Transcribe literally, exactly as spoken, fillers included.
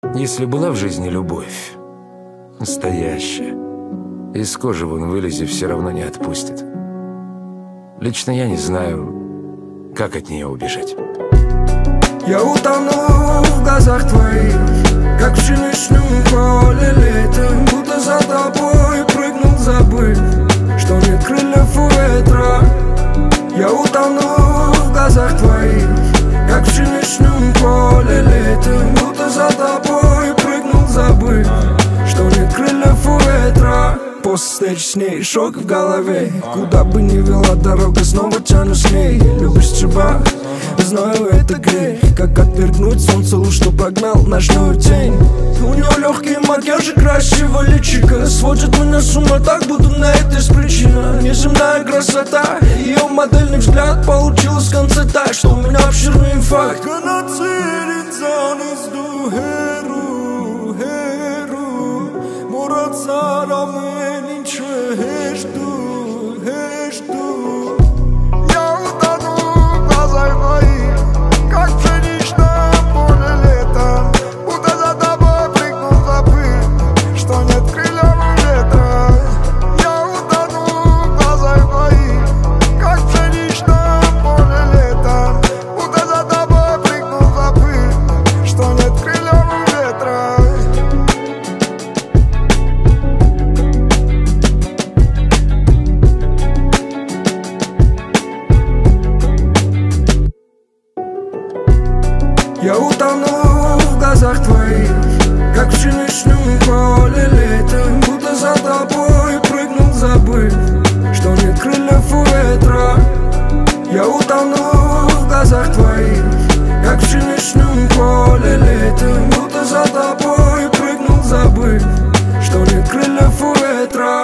Если была в жизни любовь, настоящая, из кожи вон вылези, все равно не отпустит. Лично я не знаю, как от нее убежать. Я утону в глазах твоих, как в пшеничном поле летом, будто за тобой прыгнул, забыв, что нет крыльев у ветра. Я утону в глазах твоих, как в пшеничном поле летом, будто за тобой прыгнул, забыв, что нет крыльев у ветра. После встречи с ней шок в голове, куда бы ни вела дорога, снова тянусь с ней. Любишь чебак? Знаю, это грех. Как отвергнуть солнце луч, что прогнал ночную тень. У него легкий макияж и красивого личика сводит меня с ума, так будто на это есть причина. Неземная красота, ее модельный взгляд получилось в конце так, что у меня обширный инфаркт. Я утону в глазах твоих, как в пшеничном поле летом, будто за тобой прыгнул, забыв, что нет крыльев у ветра. Я утону в глазах твоих, как в пшеничном поле летом, будто за тобой прыгнул, забыв, что нет крыльев у ветра.